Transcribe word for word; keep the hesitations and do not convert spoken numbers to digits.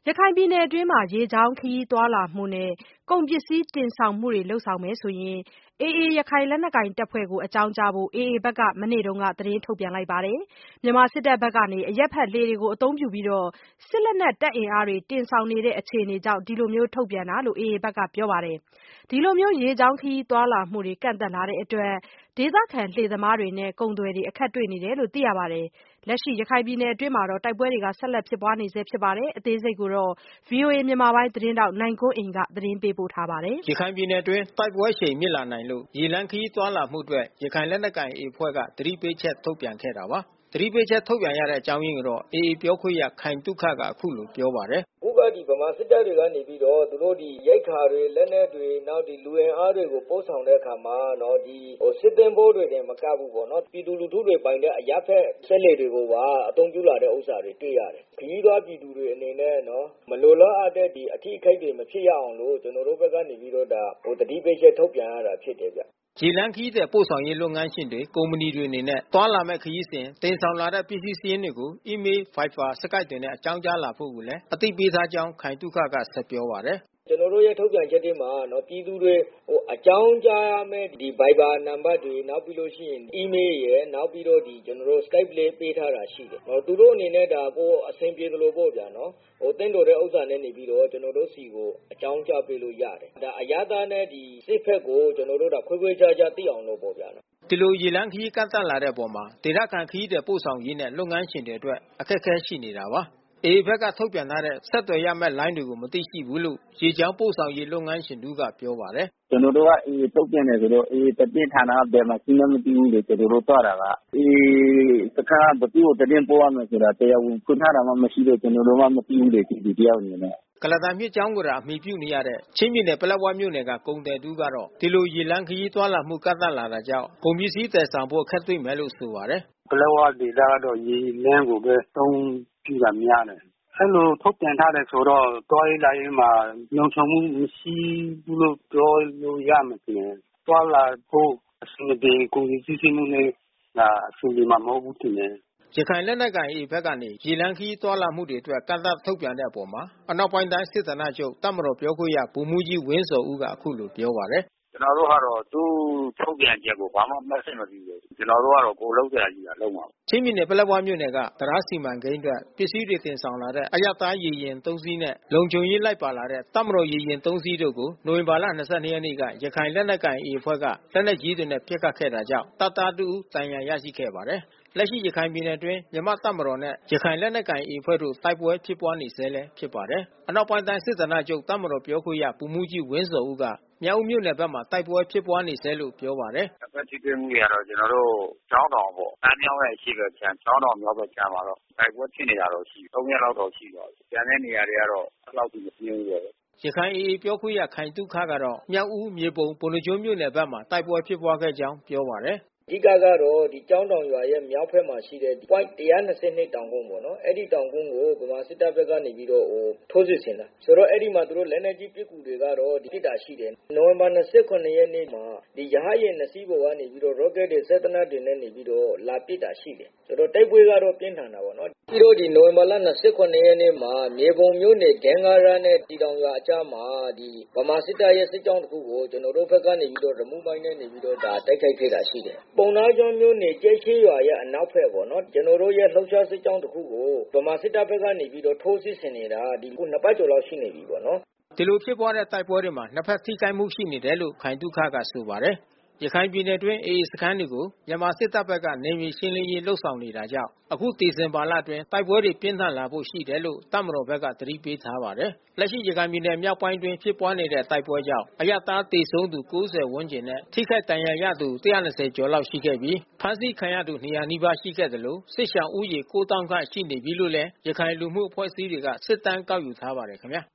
ရခိုင်ပြည်နယ်အတွင်းမှာ ရေကြောင်းခရီးသွားလာမှုနဲ့ ကုန်ပစ္စည်းတင်ဆောင်မှုတွေ လုပ်ဆောင်မယ်ဆိုရင် အေအေ ရခိုင်လက်နက်ကိုင်တပ်ဖွဲ့ကို အကြောင်းကြားဖို့ အေအေဘက်က မနေ့က သတင်းထုတ်ပြန်လိုက်ပါတယ်။ မြန်မာစစ်တပ်ဘက်က အရပ်ဘက်လှေတွေကို အသုံးပြုပြီး စစ်လက်နက်တပ်အင်အားတွေ တင်ဆောင်နေတဲ့ အခြေအနေကြောင့် ဒီလိုထုတ်ပြန်တာလို့ အေအေဘက်က ပြောပါတယ်။ ဒီလို ရေကြောင်းခရီးသွားလာမှုတွေ ကန့်သတ်လာတဲ့အတွက် ဒေသခံလှေသမားတွေနဲ့ ကုန်သည်တွေ အခက်တွေ့နေတယ်လို့ သိရပါတယ်။ လက်ရှိ ရခိုင်ပြည်နယ်အတွင်း တိုက်ပွဲတွေ ဆက်လက်ဖြစ်ပွားနေဆဲဖြစ်ပါတယ်။ အသေးစိတ် ဗွီအိုအေမြန်မာပိုင်းသတင်းထောက် နိုင်ကွန်းအိန်ကနေ သတင်းပေးပို့ထားပါတယ်။ ရခိုင်ပြည်နယ်အတွင်း တိုက်ပွဲအရှိန်မြင့်လာနိုင်လို့ ရေလမ်းခရီးသွားလာမှုအတွက် ရခိုင်လက်နက်ကိုင် အေအေ အဖွဲ့က သတိပေးချက် ထုတ်ပြန်ခဲ့တာပါ။ သတိပေးချက်ထုတ်ပြန်ရတဲ့အကြောင်းရင်းကိုတော့ အေအေပြောခွင့်ရခိုင်သုခက အခုလိုပြောပါတယ်။ “အခုက ဗမာစစ်တပ်တွေကနေပြီးတော့ သူတို့ရိက္ခာတွေ လက်နက်တွေ နောက်လူအင်အားတွေကို ပို့ဆောင်တဲ့အခါမှာ စစ်သင်္ဘောတွေတင်မကဘူးပေါ့နော်။ ပြည်သူလူထုတွေပိုင်တဲ့ အရပ်ဘက်စက်လှေတွေကိုပါ အသုံးပြုလာတဲ့ဥစ္စာတွေ တွေ့ရတယ်။ ခရီးသွားပြည်သူတွေအနေနဲ့ မလိုလားအပ်တဲ့ အထိခိုက်တွေ မဖြစ်ရအောင်လို့ ကျနော်တို့ဘက်ကနေပြီးတော့ သတိပေးချက်ထုတ်ပြန်ရတာဖြစ်တယ်ဗျ။ ” ရေလမ်းခရီးသည်ပို့ဆောင်ရေးလုပ်ငန်းရှင်တွေ ကုမ္ပဏီတွေအနေနဲ့ သွားလာမယ့်ခရီးစဉ် တင်ဆောင်လာတဲ့ ပစ္စည်းစာရင်းတွေကို အီးမေးလ် Viber Skype တွေနဲ့ အကြောင်းကြားလာဖို့ကိုလည်း အသိပေးထားကြောင်း ခိုင်သုခက ဆက်ပြောပါတယ်။ “ကျနော်တို့ရဲ့ထုတ်ပြန်ချက်ထဲမှာ ပြည်သူတွေ အကြောင်းကြားရမယ့် Viber နံပါတ်တွေ နောက်ပြီးလို့ရှိရင် အီးမေးလ်ရယ် နောက်ပြီးတော့ Skype လည်း ပေးထားတာရှိတယ်။ သူတို့အနေနဲ့ ကိုယ်အဆင်ပြေသလိုပေါ့ဗျာနော်။ သင့်တော်တဲ့ဥစ္စာနဲ့နေပြီးတော့ ကျနော်တို့ဆီကို အကြောင်းကြားပေးလို့ရတယ်။ အရပ်သားနဲ့ စစ်ဘက်ကို ကျနော်တို့ ခွဲခွဲခြားခြားသိအောင်လို့ပေါ့ဗျာနော်။ ” ဒီလိုရေလမ်းခရီးကန့်သတ်လာတဲ့အပေါ် ဒေသခံခရီးသည်ပို့ဆောင်ရေးနဲ့ လုပ်ငန်းရှင်တွေအတွက် အခက်ခဲရှိနေတာပါ။ အေအေဘက်က ထုတ်ပြန်ထားတဲ့ ဆက်သွယ်ရမယ့်လိုင်းတွေကို မသိရှိဘူးလို့ ရေကြောင်းပို့ဆောင်ရေးလုပ်ငန်းရှင်တဦးကပြောပါတယ်။ “ကျနော်တို့က အေအေထုတ်ပြန်တယ်ဆိုတော့ အေအေသတင်းဌာနက ဘယ်မှာရှိမှန်းမသိဘူးလေ။ ကျနော်တို့သွားတာက အေအေစခန်းက ဘယ်သူ့ကိုသတင်းပို့ရမယ်ဆိုတာ တရားဝင်ဖွင့်ထားတာမှ မရှိတော့ ကျနော်တို့မှ မသိဘူးလေ ပြည်သူတယောက်အနေနဲ့။ ” ကုလားတန်မြစ်ကြောင်းကိုသာ အမှီပြုနေရတဲ့ ချင်းပြည်နယ် ပလက်ဝမြို့နယ်က ကုန်သည်တဦးကတော့ ဒီလိုရေလမ်းခရီးသွားလာမှု ကန့်သတ်လာတာကြောင့် ကုန်ပစ္စည်းသယ်ဆောင်ဖို့ အခက်တွေ့မယ်လို့ ဆိုပါတယ်။ “ပလက်ဝဒေသကတော့ ရေလမ်းကိုပဲ အသုံးပြုတာများတယ်။ အဲဒီလိုထုတ်ပြန်ထားတယ်ဆိုတော့ သွားရေးလာရေးမှာ လုံခြုံမှုမရှိဘူးလို့ ပြောလို့ရမယ်ထင်တယ်။ သွားလာဖို့အဆင်မပြေ ကုန်စည်စီးဆင်းမှုလည်း အဆင်ပြေမှာ မဟုတ်ဘူးထင်တယ်။ ” ရခိုင်လက်နက်ကိုင် အေအေ ဘက်ကနေ ရေလမ်းခရီးသွားလာမှုတွေအတွက် ကန့်သတ်ထုတ်ပြန်တဲ့အပေါ် အနောက်ပိုင်းတိုင်းစစ်ဌာနချုပ် တပ်မတော်ပြောခွင့်ရ ဗိုလ်မှူးကြီးဝင်းဇော်ဦးက အခုလိုပြောပါတယ်။ “ကျနော်တို့ကတော့ သူ့ထုတ်ပြန်ချက်ကို ဘာမှမှတ်ချက်မပြုဘူး။ ကျနော်တို့ကတော့ ကိုယ်လုပ်စရာရှိတာ လုပ်မှာပဲ။ ” ချင်းပြည်နယ် ပလက်ဝမြို့နယ်က တံတားစီမံကိန်းအတွက် ပစ္စည်းတွေတင်ဆောင်လာတဲ့ အရပ်သားရေယာဉ် သုံး စီးနဲ့ လုံခြုံရေးလိုက်ပါလာတဲ့ တပ်မတော်ရေယာဉ် သုံး စီးတို့ကို နိုဝင်ဘာလ ၂၂ ရက်နေ့က ရခိုင်လက်နက်ကိုင် အေအေ အဖွဲ့က လက်နက်ကြီးတွေနဲ့ ပစ်ခတ်ခဲ့တာကြောင့် တပ်သားတဦး ဒဏ်ရာရရှိခဲ့ပါတယ်။ လက်ရှိရခိုင်ပြည်နယ်အတွင်း မြန်မာ့တပ်မတော်နဲ့ ရခိုင်လက်နက်ကိုင် အေအေ အဖွဲ့တို့ တိုက်ပွဲဖြစ်ပွားနေဆဲဖြစ်ပါတယ်။ အနောက်ပိုင်းတိုင်းစစ်ဌာနချုပ် တပ်မတော်ပြောခွင့်ရ ဗိုလ်မှူးကြီးဝင်းဇော်ဦးက မြောက်ဦးမြို့နယ်ဘက်မှာ တိုက်ပွဲဖြစ်ပွားနေဆဲလို့ ပြောပါတယ်။ “နှစ်ဘက်ထိတွေ့မှုတွေကတော့ ကျနော်တို့ ကျောင်းတောင်ပေါ့။ ပန်းမြောင်းရဲ့အရှေ့ဘက်ခြမ်း ကျောင်းတောင်မြောက်ဘက်ခြမ်းမှာတော့ တိုက်ပွဲဖြစ်နေတာတော့ရှိတယ်။ သုံး ရက်လောက်တော့ရှိသွားပြီ။ ကျန်တဲ့နေရာတွေကတော့ အဲဒီလောက်ထိ မပြင်းဘူးပေါ့လေ။ ” ရခိုင် အေအေ ပြောခွင့်ရခိုင်သုခကတော့ မြောက်ဦး မြေပုံ ပုဏ္ဏားကျွန်းမြို့နယ်ဘက်မှာ တိုက်ပွဲဖြစ်ပွားခဲ့ကြောင်း ပြောပါတယ်။ “အဓိကကတော့ ကျောင်းတောင်ရွာရဲ့မြောက်ဘက်မှာရှိတဲ့ ပွိုင့် ၁၂၂ တောင်ကုန်းပေါ့နော်။ အဲဒီတောင်ကုန်းကို ဗမာစစ်တပ်ဘက်ကနေပြီးတော့ ထိုးစစ်ဆင်တာ။ ဆိုတော့အဲဒီမှာ သူတို့လက်နက်ကြီးပစ်ကူတွေကတော့ ပစ်တာရှိတယ်။ နိုဝင်ဘာ ၂၇ ရက်နေ့မှာ ရဟတ်ယာဉ်နှစ်စီးပေါ်ကနေပြီးတော့ ရော့ကက်တွေ စက်သေနတ်တွေနဲ့နေပြီးတော့ လာပစ်တာရှိတယ်။ ဆိုတော့တိုက်ပွဲကတော့ ပြင်းထန်တာပေါ့နော်။ ပြီးတော့ နိုဝင်ဘာလ ၂၇ ရက်နေ့မှာ မြေပုံမြို့နယ် ဒဲငါးရပ်နဲ့ စည်တောင်ရွာအကြားမှာ ဗမာစစ်တပ်ရဲ့စစ်ကြောင်းတခုကို ကျနော်တို့ဘက်ကနေပြီးတော့ ရီမုမိုင်းနဲ့နေပြီးတော့ တိုက်ခိုက်ခဲ့တာရှိတယ်။ ပုဏ္ဏားကျွန်းမြို့နယ် ကြက်ခင်းရွာရဲ့အနောက်ဘက်ပေါ့နော်။ ကျနော်တို့ရဲ့လှုပ်ရှားစစ်ကြောင်းတခုကို ဗမာစစ်တပ်ဘက်ကနေပြီးတော့ ထိုးစစ်ဆင်နေတာ အခုနှစ်ပတ်ကျော်လောက်ရှိနေပြီပေါ့နော်။ ” ဒီလိုဖြစ်ပွားတဲ့တိုက်ပွဲတွေမှာ နှစ်ဘက်ထိခိုက်မှုရှိနေတယ်လို့ ခိုင်သုခကဆိုပါတယ်။ ရခိုင်ပြည်နယ်အတွင်း အေအေ စခန်းတွေကို မြန်မာစစ်တပ်ဘက်က နယ်မြေရှင်းလင်းရေးလုပ်ဆောင်နေတာကြောင့် အခုဒီဇင်ဘာလအတွင်း တိုက်ပွဲတွေပြင်းထန်လာဖို့ရှိတယ်လို့ တပ်မတော်ဘက်က သတိပေးထားပါတယ်။ လက်ရှိရခိုင်ပြည်နယ်မြောက်ပိုင်းအတွင်းဖြစ်ပွားနေတဲ့တိုက်ပွဲကြောင့် အရပ်သားသေဆုံးသူ ၉၀ ဝန်းကျင်နဲ့ ထိခိုက်ဒဏ်ရာရသူ ၁၂၀ ကျော်လောက်ရှိခဲ့ပြီး ဖမ်းဆီးခံရသူ ၂၀၀ နီးပါးရှိခဲ့သလို စစ်ရှောင်ဦးရေ ကိုးသောင်းခန့်ရှိနေပြီလို့လည်း ရခိုင်လူမှုအဖွဲ့အစည်းတွေက စစ်တမ်းကောက်ယူထားပါတယ်ခင်ဗျာ